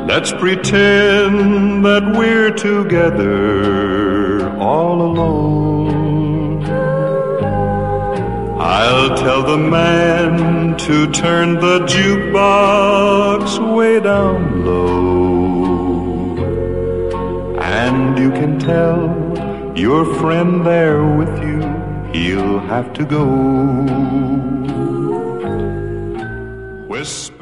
Let's pretend that we're together all alone. I'll tell the man to turn the jukebox way down low. And you can tell your friend there with you, he'll have to go. Whisper